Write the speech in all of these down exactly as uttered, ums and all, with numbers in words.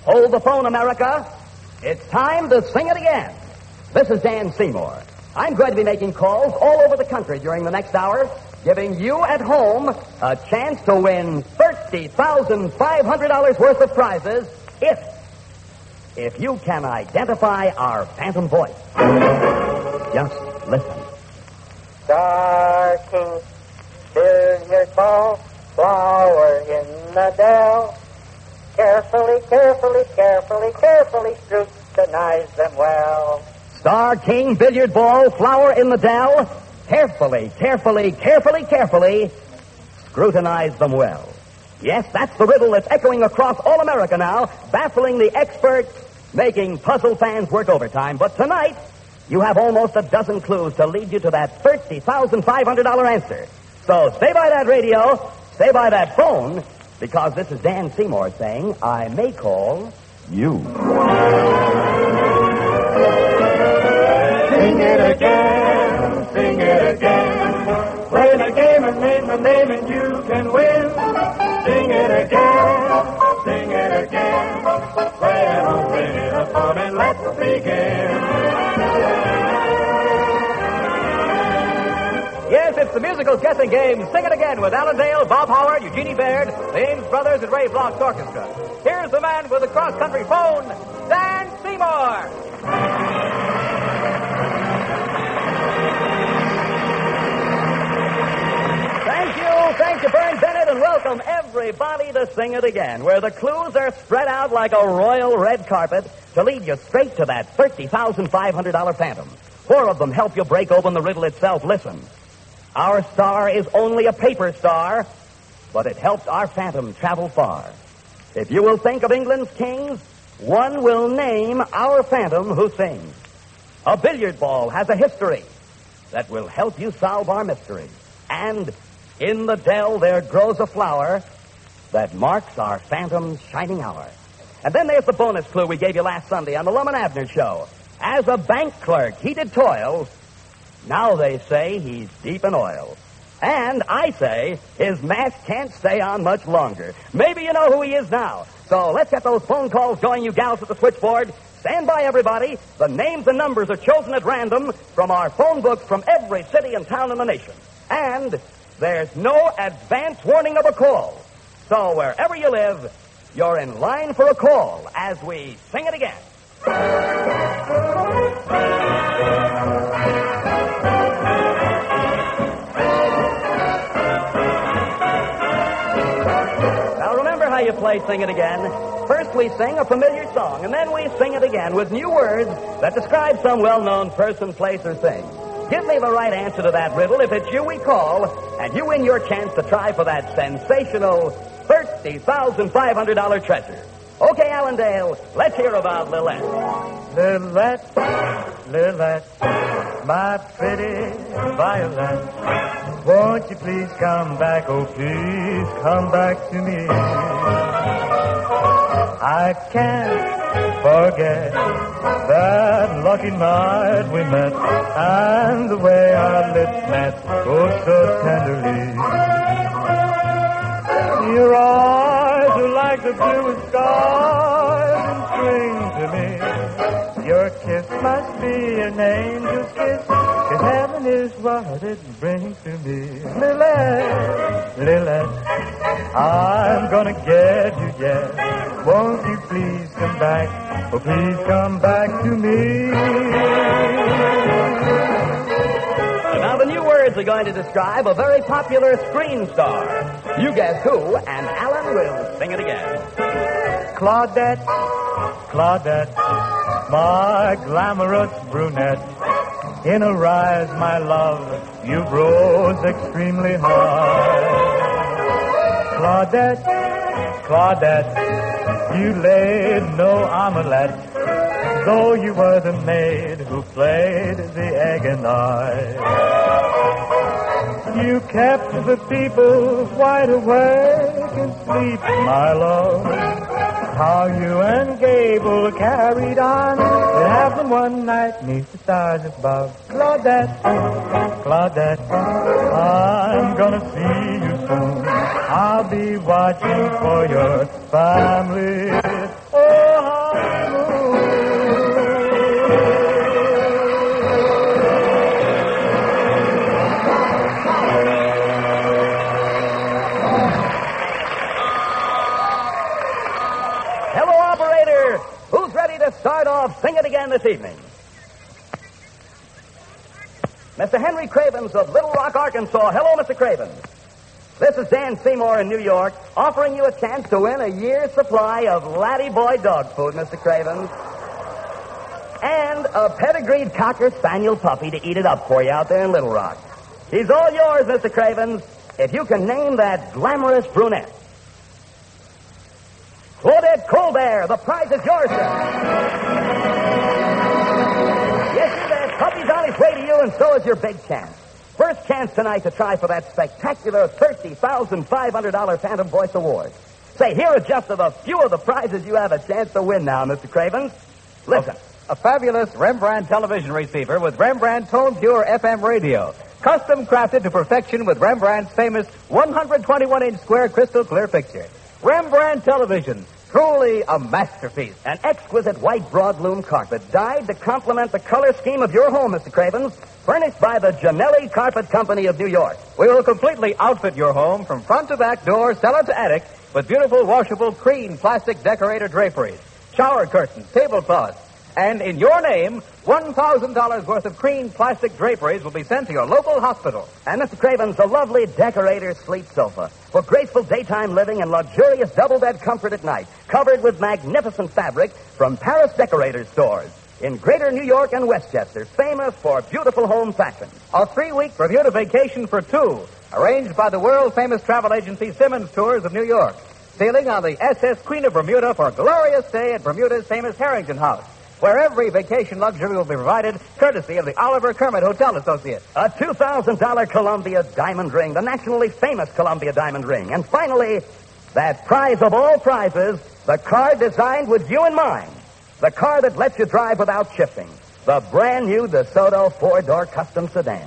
Hold the phone, America. It's time to sing it again. This is Dan Seymour. I'm going to be making calls all over the country during the next hour, giving you at home a chance to win thirty thousand five hundred dollars worth of prizes if, if you can identify our phantom voice. Just listen. Star King, billiard ball, flower in the dell. Carefully, carefully, carefully, carefully scrutinize them well. Star King, billiard ball, flower in the dell. Carefully, carefully, carefully, carefully scrutinize them well. Yes, that's the riddle that's echoing across all America now, baffling the experts, making puzzle fans work overtime. But tonight, you have almost a dozen clues to lead you to that thirty thousand five hundred dollars answer. So stay by that radio, stay by that phone, because this is Dan Seymour saying, I may call you. Sing it again, sing it again. Play the game and name the name and you can win. Sing it again, sing it again. Play it on, sing it up, and let's begin. Yes, it's the musical guessing game. Sing it again with Alan Dale, Bob Howard, Eugenie Baird, the Ames Brothers, and Ray Bloch's orchestra. Here's the man with the cross-country phone, Dan Seymour. Thank you, thank you, Vern Bennett, and welcome everybody to Sing It Again, where the clues are spread out like a royal red carpet to lead you straight to that thirty thousand five hundred dollars phantom. Four of them help you break open the riddle itself. Listen. Our star is only a paper star, but it helps our phantom travel far. If you will think of England's kings, one will name our phantom who sings. A billiard ball has a history that will help you solve our mystery. And in the dell there grows a flower that marks our phantom's shining hour. And then there's the bonus clue we gave you last Sunday on the Lum and Abner Show. As a bank clerk, he did toil. Now they say he's deep in oil. And I say his mask can't stay on much longer. Maybe you know who he is now. So let's get those phone calls going, you gals at the switchboard. Stand by, everybody. The names and numbers are chosen at random from our phone books from every city and town in the nation. And there's no advance warning of a call. So wherever you live, you're in line for a call as we sing it again. Now remember how you play Sing It Again. First we sing a familiar song, and then we sing it again with new words that describe some well-known person, place, or thing. Give me the right answer to that riddle. If it's you we call, and you win your chance to try for that sensational thirty thousand five hundred dollars treasure. Okay, Allendale, let's hear about Lilette. Lilette, Lilette, my pretty violet, won't you please come back, oh please come back to me. I can't forget that lucky night we met and the way our lips met, oh so tenderly. Your eyes are like the bluest skies in spring to me. Your kiss must be an angel's kiss, 'cause heaven is what it brings to me. Lilette, Lilette, I'm gonna get you yet. Won't you please come back, oh please come back to me. Now the new words are going to describe a very popular screen star. You guess who, and Alan will sing it again. Claudette, Claudette, my glamorous brunette. In a rise, my love, you rose extremely high. Claudette, Claudette, you laid no omelette, though you were the maid who played the egg and I. You kept the people wide awake and sleep, my love. How you and Gable carried on, it happened one night neath the stars above. Claudette, Claudette, I'm gonna see you soon. I'll be watching for your family. Oh, to start off Sing It Again this evening. Mister Henry Cravens of Little Rock, Arkansas. Hello, Mister Cravens. This is Dan Seymour in New York, offering you a chance to win a year's supply of Laddie Boy dog food, Mister Cravens. And a pedigreed Cocker Spaniel puppy to eat it up for you out there in Little Rock. He's all yours, Mister Cravens, if you can name that glamorous brunette. Claudette Colbert, the prize is yours, sir. Yes, sir, that puppy's on his way to you, and so is your big chance. First chance tonight to try for that spectacular thirty thousand five hundred dollars Phantom Voice Award. Say, here are just a few of the prizes you have a chance to win now, Mister Cravens. Listen. A fabulous Rembrandt television receiver with Rembrandt Tone Pure F M radio. Custom crafted to perfection with Rembrandt's famous one hundred twenty-one inch square crystal clear picture. Rembrandt television. Truly a masterpiece. An exquisite white broadloom carpet dyed to complement the color scheme of your home, Mister Cravens, furnished by the Janelli Carpet Company of New York. We will completely outfit your home from front to back, door, cellar to attic with beautiful washable cream plastic decorator draperies, shower curtains, tablecloths, and in your name, one thousand dollars worth of cream plastic draperies will be sent to your local hospital. And Mister Cravens, a lovely decorator sleep sofa for graceful daytime living and luxurious double-bed comfort at night, covered with magnificent fabric from Paris Decorator Stores in Greater New York and Westchester, famous for beautiful home fashions. A three-week Bermuda vacation for two, arranged by the world-famous travel agency Simmons Tours of New York, sailing on the S S Queen of Bermuda for a glorious stay at Bermuda's famous Harrington House, where every vacation luxury will be provided courtesy of the Oliver Kermit Hotel Associates. A two thousand dollars Columbia diamond ring, the nationally famous Columbia diamond ring. And finally, that prize of all prizes, the car designed with you in mind. The car that lets you drive without shifting. The brand new DeSoto four-door custom sedan.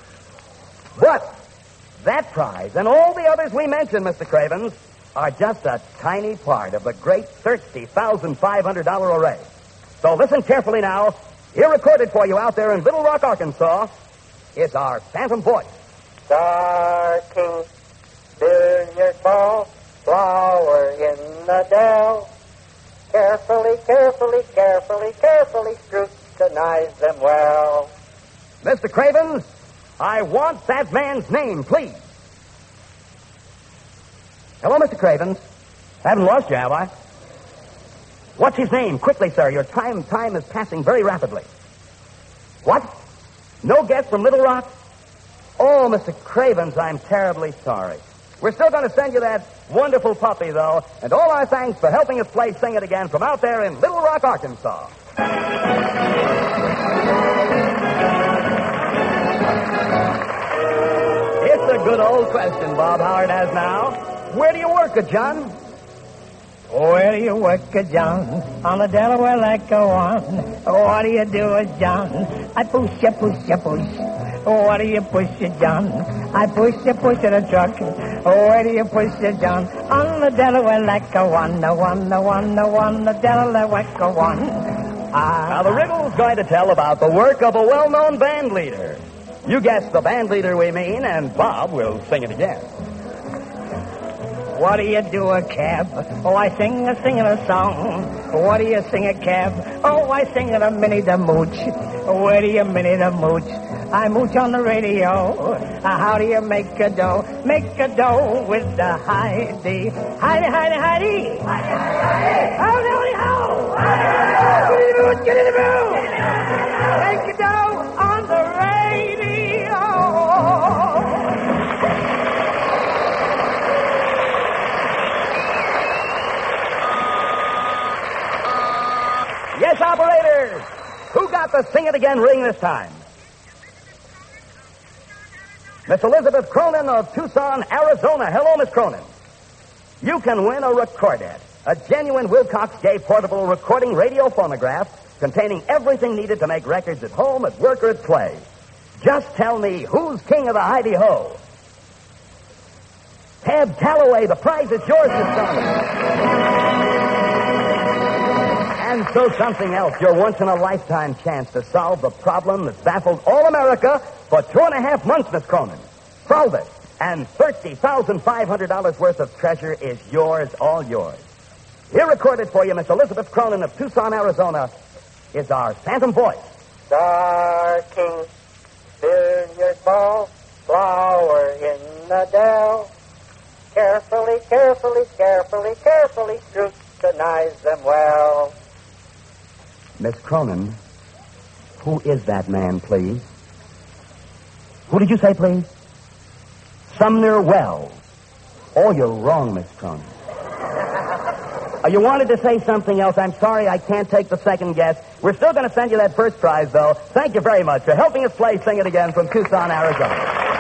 But that prize and all the others we mentioned, Mister Cravens, are just a tiny part of the great thirty thousand five hundred dollars array. So listen carefully now. Here recorded for you out there in Little Rock, Arkansas, is our Phantom Voice. Darking billiard ball, flower in the dell. Carefully, carefully, carefully, carefully scrutinize them well. Mister Cravens, I want that man's name, please. Hello, Mister Cravens. I haven't lost you, have I? What's his name? Quickly, sir. Your time time is passing very rapidly. What? No guess from Little Rock? Oh, Mister Cravens, I'm terribly sorry. We're still going to send you that wonderful puppy, though, and all our thanks for helping us play Sing It Again from out there in Little Rock, Arkansas. It's a good old question Bob Howard has now. Where do you work, John? Where do you work, John? On the Delaware like a one. What do you do, John? I push you, push you, push. What do you push, John? I push you, push in a truck. Where do you push, John? On the Delaware like a one, the one, the one, the one, the Delaware like a one. Ah. Now, the riddle's going to tell about the work of a well-known band leader. You guess the band leader we mean, and Bob will sing it again. What do you do, a cab? Oh, I sing a singing a song. What do you sing, a cab? Oh, I sing it a minnie the mooch. Where do you minnie the mooch? I mooch on the radio. Uh, how do you make a dough? Make a dough with the Heidi. Heidi, Heidi, Heidi. Heidi, Heidi, Howdy, howdy, how. Get in the mood, get in the mood. Make a dough on the radio. Yes, operators. Who got the Sing It Again ring this time? Miss Elizabeth Cronin of Tucson, Arizona. Hello, Miss Cronin. You can win a Recordette, a genuine Wilcox Gay portable recording radio phonograph containing everything needed to make records at home, at work, or at play. Just tell me who's king of the Heidi-Ho. Tab Calloway, the prize is yours, Miss Cronin. And so something else, your once-in-a-lifetime chance to solve the problem that's baffled all America for two and a half months, Miss Cronin. Solve it, and thirty thousand five hundred dollars worth of treasure is yours, all yours. Here recorded for you, Miss Elizabeth Cronin of Tucson, Arizona, is our phantom voice. Star King, billiard ball, flower in the dell. Carefully, carefully, carefully, carefully scrutinize them well. Miss Cronin, who is that man, please? Who did you say, please? Sumner Wells. Oh, you're wrong, Miss Cronin. Uh, you wanted to say something else. I'm sorry I can't take the second guess. We're still going to send you that first prize, though. Thank you very much for helping us play Sing It Again from Tucson, Arizona.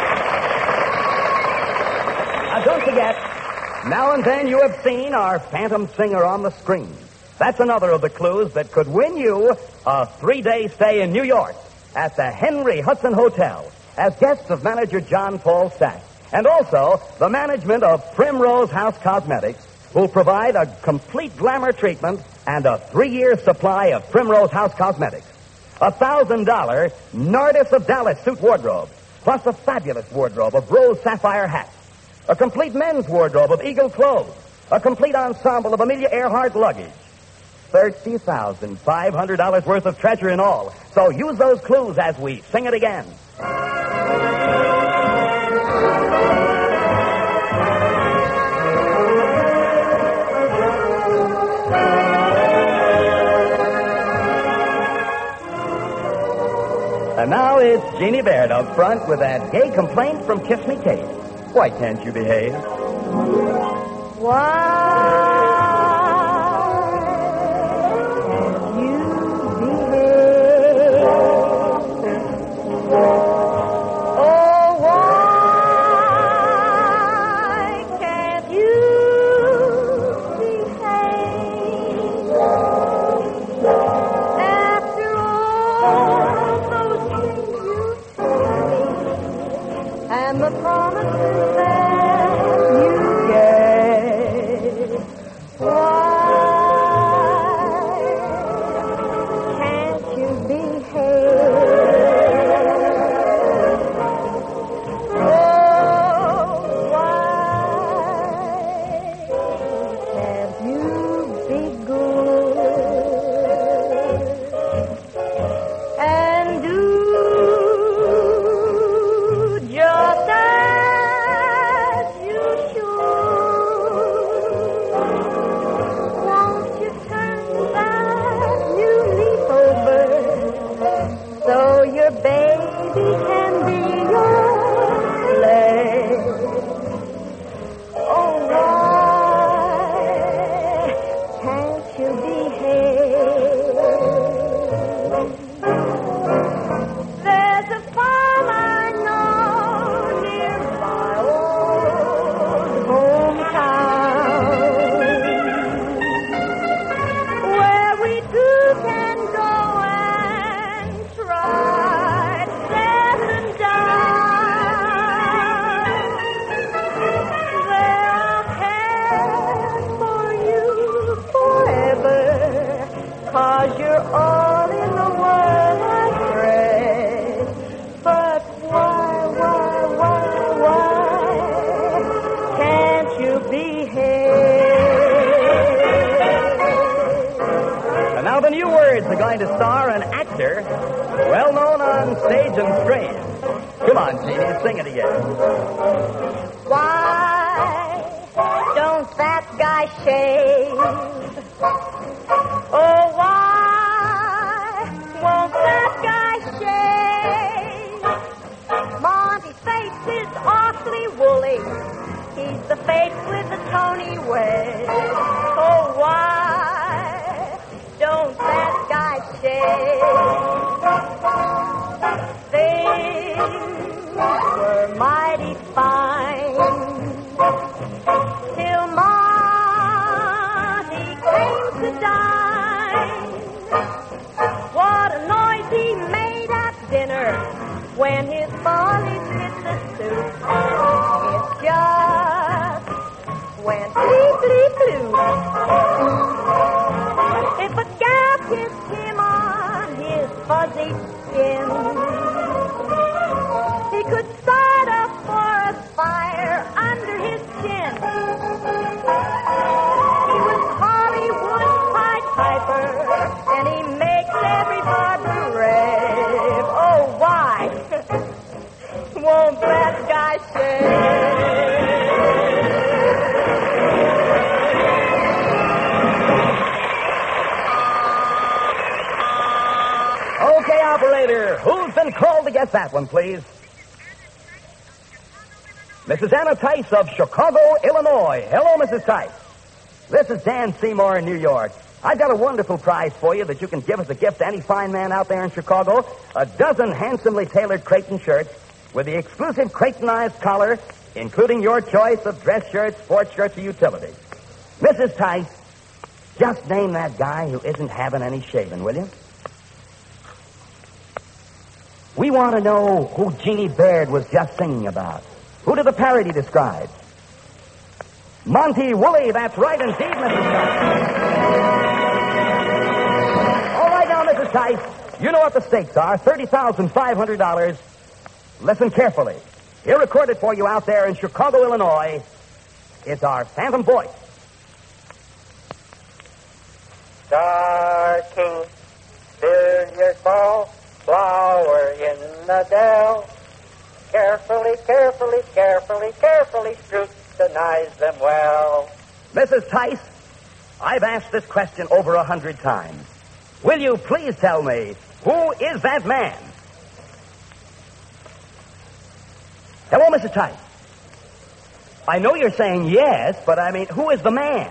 Now, don't forget, now and then you have seen our phantom singer on the screen. That's another of the clues that could win you a three-day stay in New York at the Henry Hudson Hotel as guests of manager John Paul Stack, and also the management of Primrose House Cosmetics, who'll provide a complete glamour treatment and a three-year supply of Primrose House Cosmetics. A thousand dollar Nardis of Dallas suit wardrobe, plus a fabulous wardrobe of rose sapphire hats, a complete men's wardrobe of Eagle clothes, a complete ensemble of Amelia Earhart luggage. thirty thousand five hundred dollars worth of treasure in all. So use those clues as we sing it again. And now it's Jeannie Baird up front with that gay complaint from Kiss Me Kate. Why can't you behave? Why can't you behave? Oh, why can't you behave? After all those things you told me and the promises that you gave, why can't you behave? Oh, why can't you be good and do just as you should? Won't you turn that new leaf over so your baby can be your slave? Oh, why can't you behave? There's a farm I know near my old hometown where we two can go and try to settle down. There I'll care for you forever, 'cause you're all in the world I pray. But why, why, why, why can't you behave? And now the new words are going to star an actor well known on stage and screen. Come on, Jeannie, sing it again. Why don't that guy shave? Oh, why won't that guy shave? Monty's face is awfully woolly. He's the face with the Tony way. Oh, why don't that guy shave? Things were mighty fine till Monty came to dine. What a noise he made at dinner when his follies hit the soup. It just went bleep, bleep, blue. If a gal kissed him on his fuzzy skin, he could start a forest fire under his chin. He was hardly who's been called to get that one, please? Missus Anna Tice of Chicago, Illinois. Hello, Missus Tice. This is Dan Seymour in New York. I've got a wonderful prize for you that you can give as a gift to any fine man out there in Chicago. A dozen handsomely tailored Creighton shirts with the exclusive Creightonized collar, including your choice of dress shirts, sports shirts, or utility. Missus Tice, just name that guy who isn't having any shaving, will you? We want to know who Jeannie Baird was just singing about. Who did the parody describe? Monty Woolley, that's right indeed, Missus Tice. All right now, Missus Tice, you know what the stakes are, thirty thousand five hundred dollars. Listen carefully. Here recorded for you out there in Chicago, Illinois, is our phantom voice. Star King, billiard ball, flower in the dell. Carefully, carefully, carefully, carefully scrutinize them well. Missus Tice, I've asked this question over a hundred times. Will you please tell me, who is that man? Hello, Missus Tice. I know you're saying yes, but I mean, who is the man?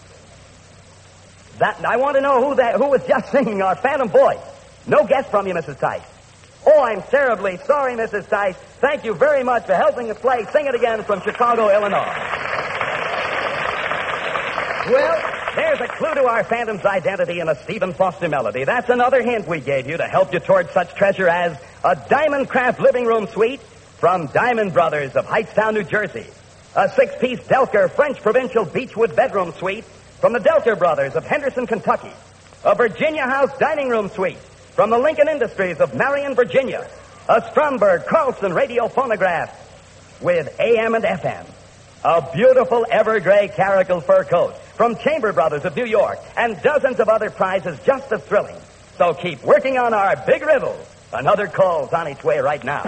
That I want to know who that who was just singing our phantom voice. No guess from you, Missus Tice. Oh, I'm terribly sorry, Missus Tice. Thank you very much for helping us play Sing It Again from Chicago, Illinois. Well, there's a clue to our phantom's identity in a Stephen Foster melody. That's another hint we gave you to help you toward such treasure as a Diamond Craft living room suite from Diamond Brothers of Hightstown, New Jersey. A six-piece Delker French Provincial Beechwood bedroom suite from the Delker Brothers of Henderson, Kentucky. A Virginia House dining room suite from the Lincoln Industries of Marion, Virginia. A Stromberg Carlson radio phonograph with A M and F M. A beautiful evergray caracal fur coat from Chamber Brothers of New York, and dozens of other prizes just as thrilling. So keep working on our big riddle. Another call's on its way right now.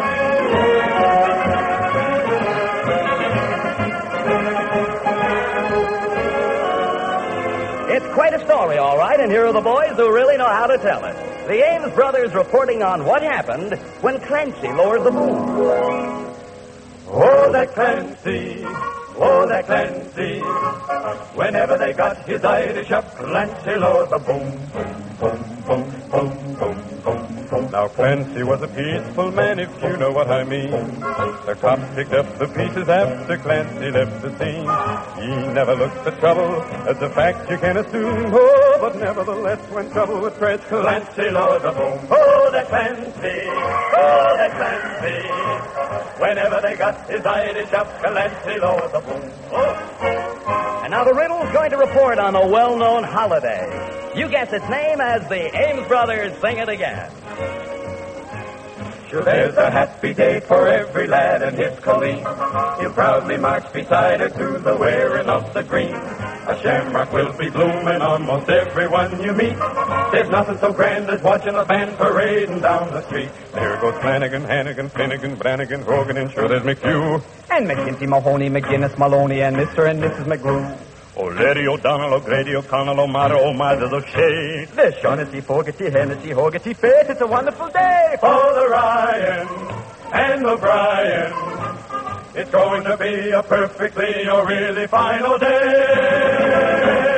It's quite a story, all right, and here are the boys who really know how to tell it. The Ames brothers reporting on what happened when Clancy lowered the boom. Oh, that Clancy, oh, that Clancy. Whenever they got his Irish up, Clancy lowered the boom, boom, boom, boom, boom, boom, boom, boom. Now, Clancy was a peaceful man, if you know what I mean. The cops picked up the pieces after Clancy left the scene. He never looked for trouble, that's a fact you can assume. Oh, but nevertheless, when trouble would press, Clancy lowered the boom. Oh, that Clancy, oh, that Clancy. Whenever they got his Irish up, Clancy lowered the boom. Oh. And now the riddle's going to report on a well-known holiday. You guess its name as the Ames brothers sing it again. Sure, there's a happy day for every lad and his colleen. He'll proudly march beside her to the wearing of the green. A shamrock will be blooming almost everyone you meet. There's nothing so grand as watching a band parading down the street. There goes Flanagan, Hannigan, Finnegan, Brannigan, Hogan, and sure there's McHugh. And McGinty, Mahoney, McGinnis, Maloney, and Mister and Missus McGrew. O'Leary, O'Donnell, O'Grady, O'Connell, O'Mara, O'Mara, O'Shea. The Shaughnessy, Fogarty, Hennessy, Hogarty, Fate. It's a wonderful day for Oh, the Ryan and O'Brien. It's going to be a perfectly or really final day.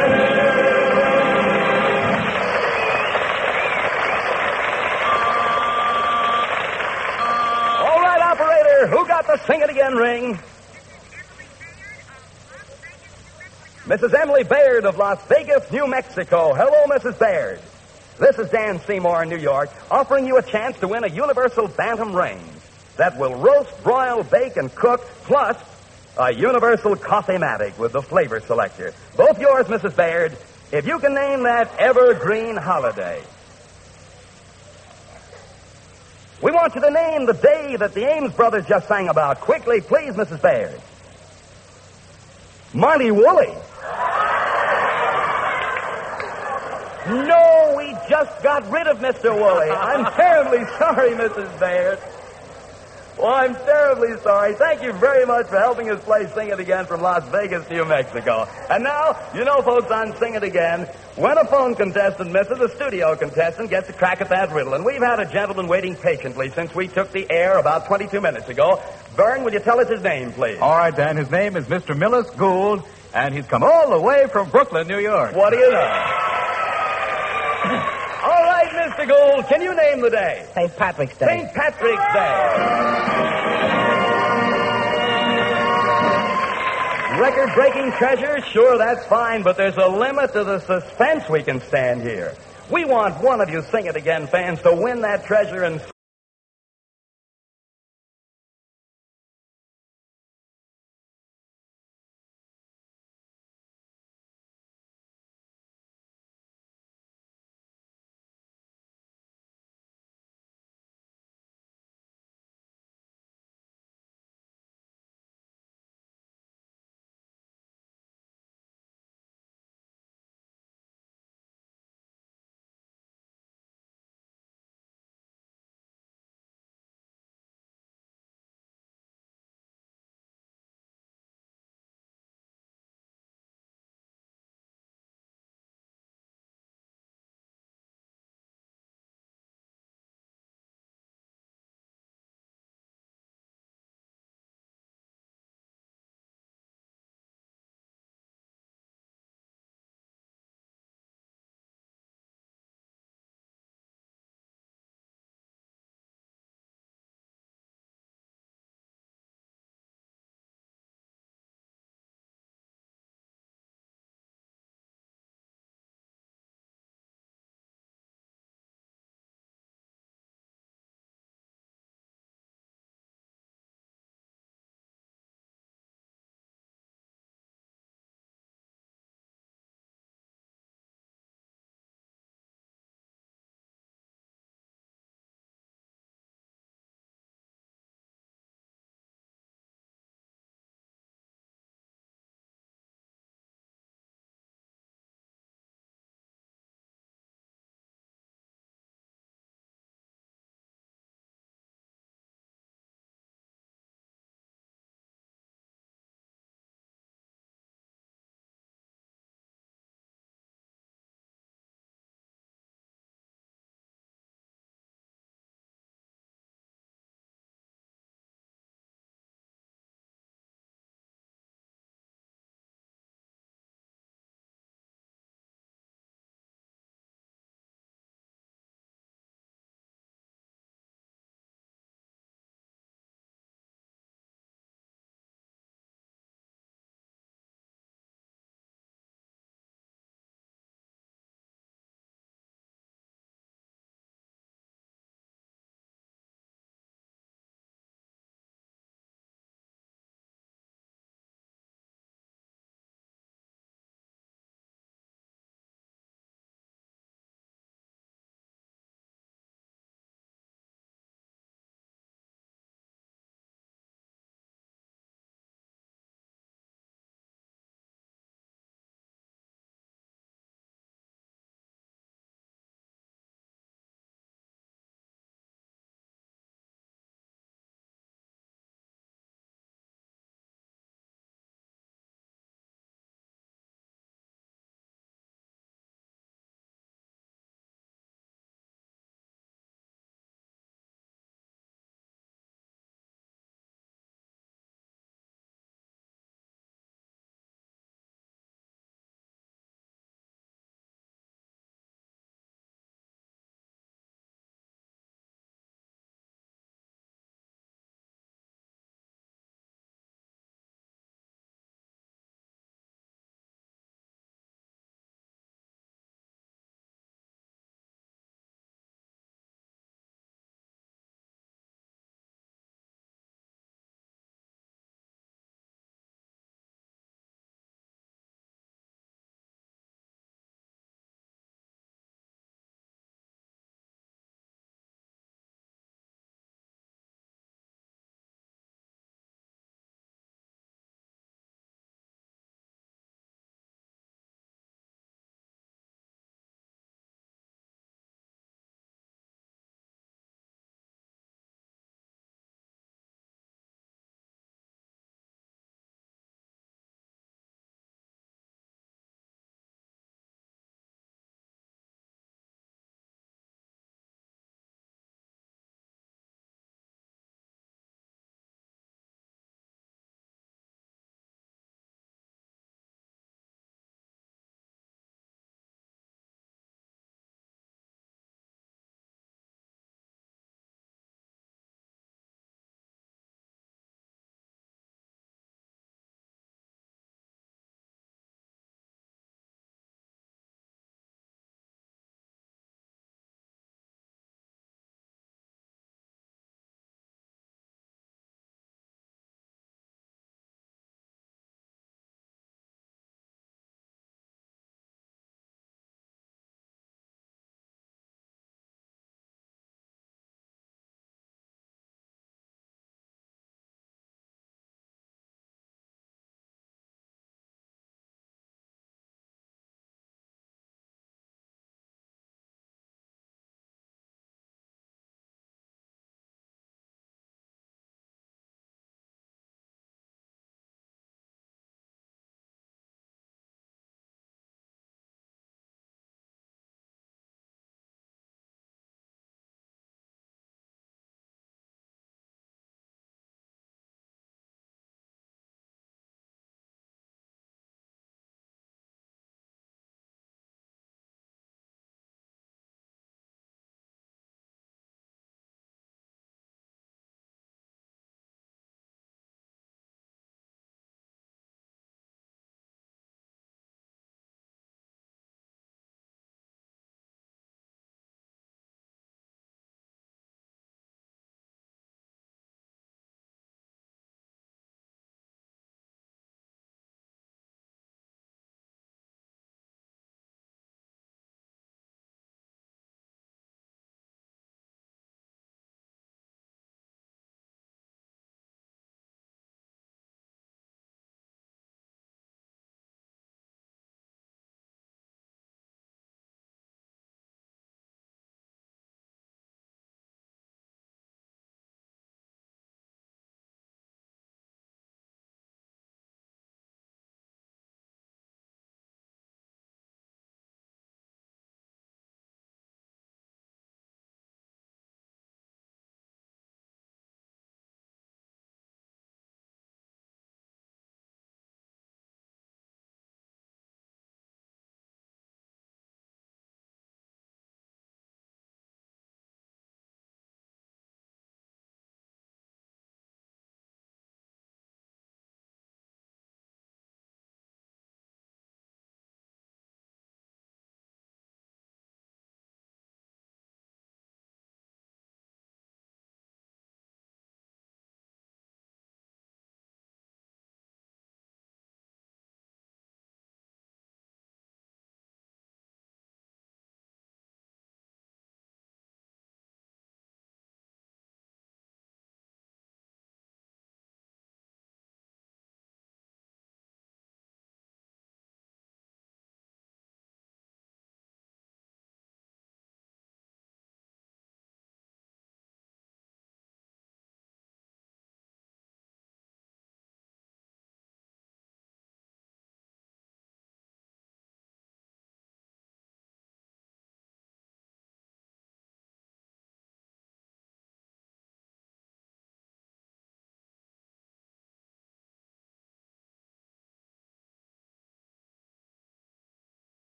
All right, operator, who got the Sing It Again ring? Missus Emily Baird of Las Vegas, New Mexico. Hello, Missus Baird. This is Dan Seymour in New York, offering you a chance to win a Universal Bantam range that will roast, broil, bake, and cook, plus a Universal Coffee-Matic with the flavor selector. Both yours, Missus Baird, if you can name that evergreen holiday. We want you to name the day that the Ames brothers just sang about. Quickly, please, Missus Baird. Monty Woolley. No, we just got rid of Mister Woolley. I'm terribly sorry, Missus Baird. Well, I'm terribly sorry. Thank you very much for helping us play Sing It Again from Las Vegas, New Mexico. And now, you know, folks, on Sing It Again, when a phone contestant misses, a studio contestant gets a crack at that riddle. And we've had a gentleman waiting patiently since we took the air about twenty-two minutes ago. Vern, will you tell us his name, please? All right, Dan. His name is Mister Millis Gould, and he's come all the way from Brooklyn, New York. What do you know? All right, Mister Gould, can you name the day? Saint Patrick's Day. Saint Patrick's Day. Record-breaking treasure? Sure, that's fine, but there's a limit to the suspense we can stand here. We want one of you Sing It Again fans to win that treasure and